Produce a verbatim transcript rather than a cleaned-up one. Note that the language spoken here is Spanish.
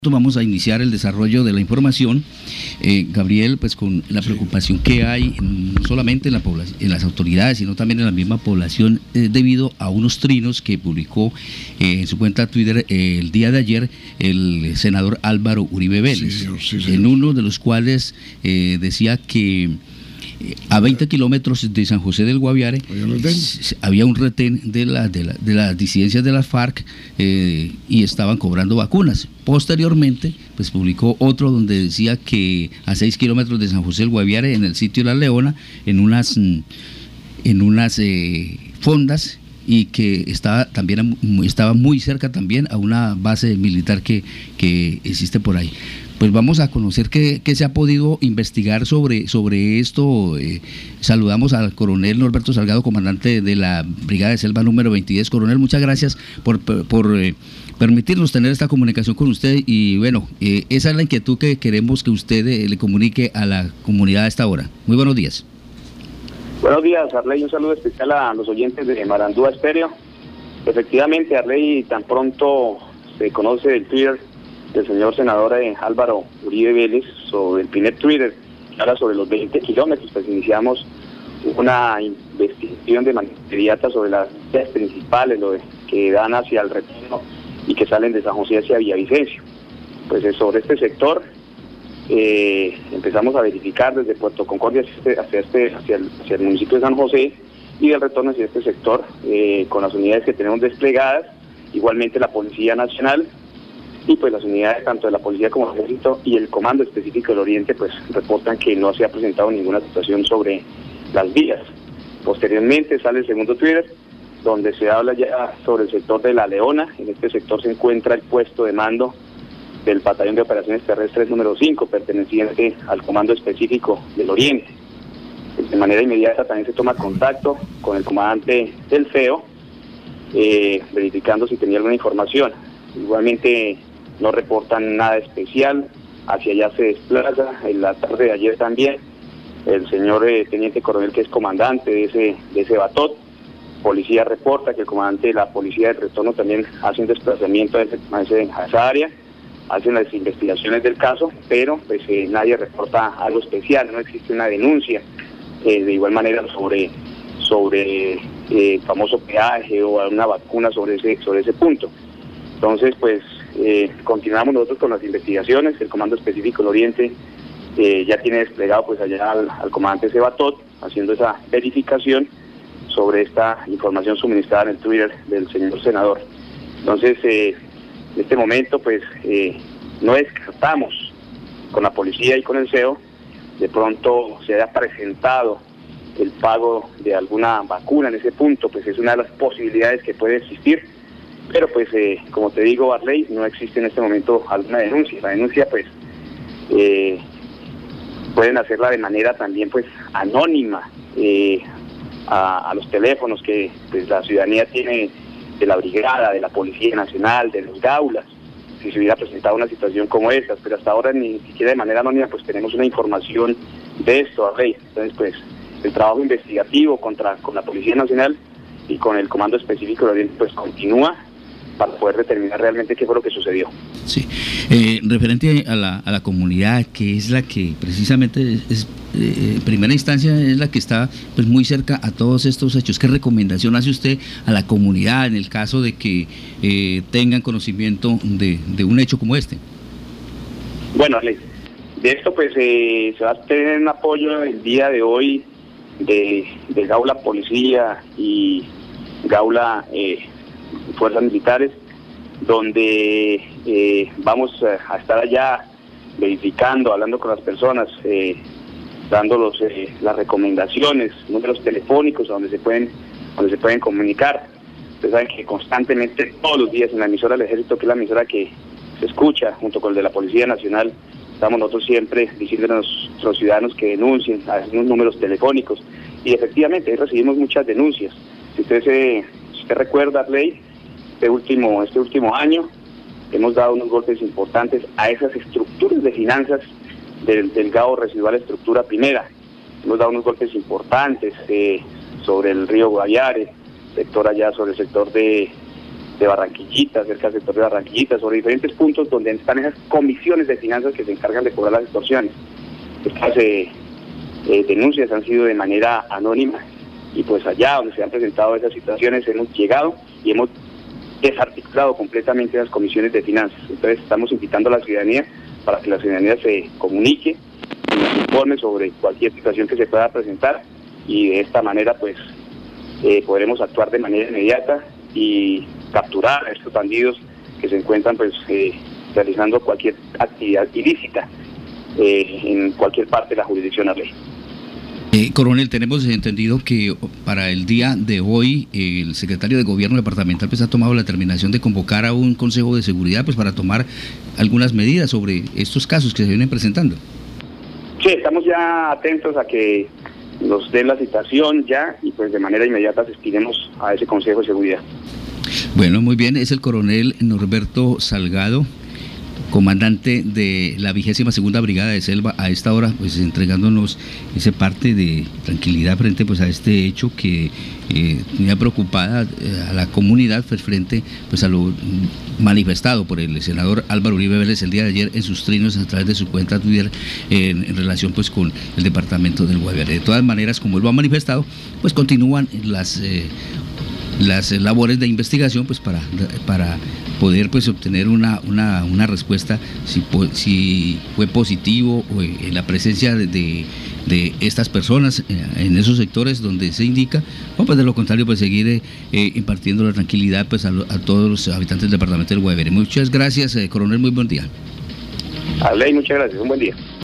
Vamos a iniciar el desarrollo de la información, eh, Gabriel, pues con la preocupación que hay no solamente en la población, en las autoridades, sino también en la misma población, eh, debido a unos trinos que publicó eh, en su cuenta Twitter eh, el día de ayer el senador Álvaro Uribe Vélez, sí, señor, sí, señor. En uno de los cuales eh, decía que a veinte kilómetros de San José del Guaviare había un retén de, la, de, la, de las disidencias de las FARC eh, y estaban cobrando vacunas. Posteriormente, pues publicó otro donde decía que a seis kilómetros de San José del Guaviare, en el sitio La Leona, en unas, en unas eh, fondas, y que estaba también estaba muy cerca también a una base militar que, que existe por ahí. Pues vamos a conocer qué, qué se ha podido investigar sobre, sobre esto. Eh, saludamos al coronel Norberto Salgado, comandante de la Brigada de Selva número veintidós. Coronel, muchas gracias por, por, por eh, permitirnos tener esta comunicación con usted, y bueno, eh, esa es la inquietud que queremos que usted eh, le comunique a la comunidad a esta hora. Muy buenos días. Buenos días, Arley, un saludo especial a los oyentes de Marandúa Estéreo. Efectivamente, Arley, tan pronto se conoce el Twitter del señor senador eh, Álvaro Uribe Vélez sobre el primer Twitter, que habla sobre los veinte kilómetros, pues iniciamos una investigación de manera inmediata sobre las vías principales, lo de, que dan hacia el retorno y que salen de San José hacia Villavicencio. Pues eh, sobre este sector eh, empezamos a verificar desde Puerto Concordia hacia, este, hacia, este, hacia, el, hacia el municipio de San José, y del retorno hacia este sector eh, con las unidades que tenemos desplegadas, igualmente la Policía Nacional, y pues las unidades tanto de la policía como el ejército y el comando específico del Oriente pues reportan que no se ha presentado ninguna situación sobre las vías. Posteriormente sale el segundo Twitter, donde se habla ya sobre el sector de La Leona. En este sector se encuentra el puesto de mando del Batallón de Operaciones Terrestres número cinco, perteneciente al comando específico del Oriente. De manera inmediata también se toma contacto con el comandante del C E O, eh, verificando si tenía alguna información. Igualmente no reportan nada especial, hacia allá se desplaza. En la tarde de ayer también el señor eh, teniente coronel, que es comandante de ese, de ese batot, policía, reporta que el comandante de la policía del retorno también hace un desplazamiento a, ese, a, ese, a esa área, hacen las investigaciones del caso, pero pues eh, nadie reporta algo especial, no existe una denuncia eh, de igual manera sobre sobre eh, famoso peaje o una vacuna sobre ese, sobre ese punto. Entonces, pues, eh, continuamos nosotros con las investigaciones. El Comando Específico del Oriente eh, ya tiene desplegado pues allá al, al comandante Sebatot, haciendo esa verificación sobre esta información suministrada en el Twitter del señor senador. Entonces, eh, en este momento, pues, eh, no descartamos con la policía y con el C E O, de pronto se haya presentado el pago de alguna vacuna en ese punto, pues es una de las posibilidades que puede existir. Pero pues, eh, como te digo, Arley, no existe en este momento alguna denuncia. La denuncia, pues, eh, pueden hacerla de manera también, pues, anónima eh, a, a los teléfonos que pues, la ciudadanía tiene de la Brigada, de la Policía Nacional, de los Gaulas, si se hubiera presentado una situación como esta. Pero hasta ahora ni siquiera de manera anónima, pues, tenemos una información de esto, Arley. Entonces, pues, el trabajo investigativo contra con la Policía Nacional y con el Comando Específico del Oriente, pues, continúa, para poder determinar realmente qué fue lo que sucedió. Sí, eh, referente a la, a la comunidad, que es la que precisamente es, eh, en primera instancia es la que está pues muy cerca a todos estos hechos. ¿Qué recomendación hace usted a la comunidad en el caso de que eh, tengan conocimiento de, de un hecho como este? Bueno, de esto pues eh, se va a tener un apoyo el día de hoy de, de Gaula Policía y Gaula eh, Fuerzas Militares, donde eh, vamos a estar allá verificando, hablando con las personas, eh, dándolos eh, las recomendaciones, números telefónicos donde se pueden donde se pueden comunicar. Ustedes saben que constantemente, todos los días, en la emisora del Ejército, que es la emisora que se escucha junto con el de la Policía Nacional, estamos nosotros siempre diciendo a nuestros ciudadanos que denuncien a esos números telefónicos, y efectivamente ahí recibimos muchas denuncias. Si usted se si usted recuerda, Arley, este último, este último año hemos dado unos golpes importantes a esas estructuras de finanzas del, del Gao Residual Estructura Primera. Hemos dado unos golpes importantes eh, sobre el río Guaviare, sector allá sobre el sector de, de Barranquillita, cerca del sector de Barranquillita, sobre diferentes puntos donde están esas comisiones de finanzas que se encargan de cobrar las extorsiones. Estas eh, eh, denuncias han sido de manera anónima y pues allá donde se han presentado esas situaciones hemos llegado y hemos desarticulado completamente las comisiones de finanzas. Entonces estamos invitando a la ciudadanía para que la ciudadanía se comunique y nos informe sobre cualquier situación que se pueda presentar y de esta manera pues eh, podremos actuar de manera inmediata y capturar a estos bandidos que se encuentran pues eh, realizando cualquier actividad ilícita eh, en cualquier parte de la jurisdicción de la ley. Eh, coronel, tenemos entendido que para el día de hoy eh, el secretario de Gobierno departamental pues ha tomado la determinación de convocar a un Consejo de Seguridad pues para tomar algunas medidas sobre estos casos que se vienen presentando. Sí, estamos ya atentos a que nos den la citación ya y pues de manera inmediata asistiremos a ese Consejo de Seguridad. Bueno, muy bien, es el coronel Norberto Salgado, comandante de la vigésima segunda brigada de Selva, a esta hora pues entregándonos ese parte de tranquilidad frente pues a este hecho que eh, tenía preocupada eh, a la comunidad pues, frente pues a lo manifestado por el senador Álvaro Uribe Vélez el día de ayer en sus trinos a través de su cuenta Twitter en, en relación pues con el departamento del Guaviare. De todas maneras, como él lo ha manifestado, pues continúan las eh, las labores de investigación pues para para poder pues obtener una una, una respuesta si, si fue positivo o en la presencia de, de, de estas personas en esos sectores donde se indica, o pues de lo contrario pues seguir eh, impartiendo la tranquilidad pues a, a todos los habitantes del departamento del Guaviare. Muchas gracias, eh, coronel, muy buen día. Arley, muchas gracias, un buen día.